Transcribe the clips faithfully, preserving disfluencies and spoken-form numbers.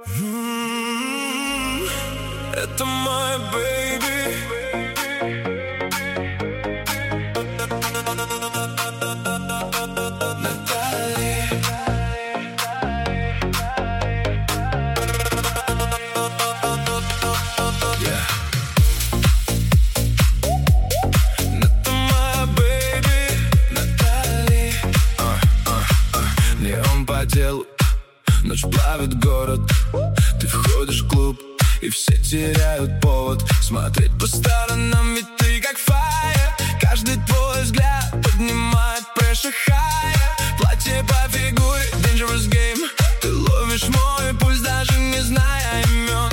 М-м-м, Это моя бэйби. Натали. Yeah. Это моя бэйби. Натали. uh, uh, uh. Неон по делу, ночь плавит город. Ты входишь в клуб, и все теряют повод смотреть по сторонам, ведь ты как фаер. Каждый твой взгляд поднимает pressure higher. Платье по фигуре, dangerous game. Ты ловишь мой пульс, даже не зная имен.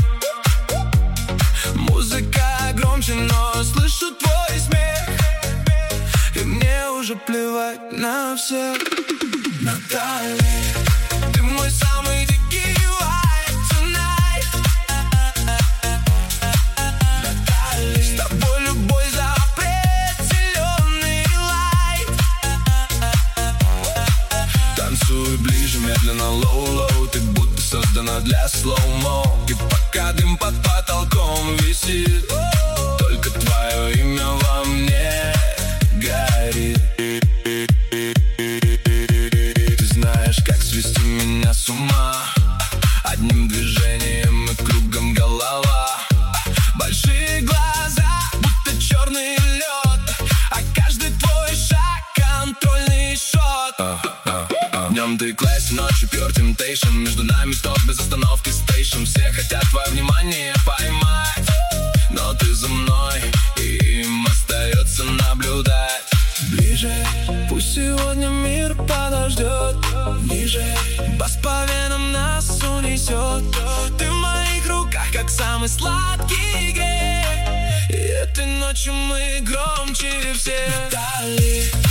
Музыка громче, но слышу твой смех, и мне уже плевать на всех. Натали, ты мой самый дикий vibe tonight. Натали, с тобой любой запрет, зеленый лайт. Танцуй ближе, медленно, low-low. Ты будто создана для слоумо. И пока дым под потолком висит, только твое имя во мне горит. Ты знаешь, как свести меня с ума. Одним движением и кругом голова. Большие глаза, будто черный лед, а каждый твой шаг контрольный шот. uh, uh, uh. Днем ты класс, ночью pure temptation. Между нами ток без остановки стейшн. Все хотят твое внимание поймать, но ты за мной, и им остается наблюдать. Ближе, пусть сегодня мир подождет. Ниже, бас по венам нас унесет. Ты в моих руках, как самый сладкий гей, и этой ночью мы громче всех. Натали.